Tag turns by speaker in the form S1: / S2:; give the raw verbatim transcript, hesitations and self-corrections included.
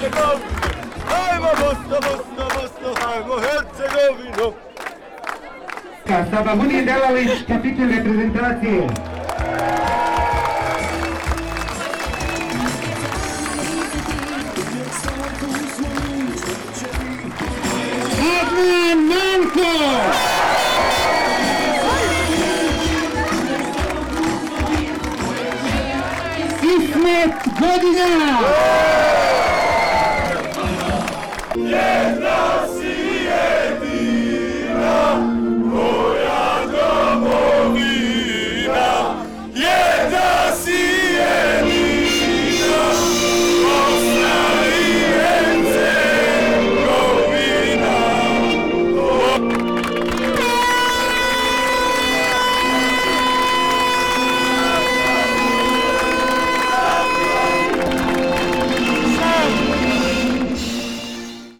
S1: Hercegovino, ajmo Bosno, Bosno, Bosno, ajmo Hercegovino.
S2: Sabahudin Delalić, kapitan reprezentacije. Adnan Nanko! İsmet Godina!
S1: Jedna!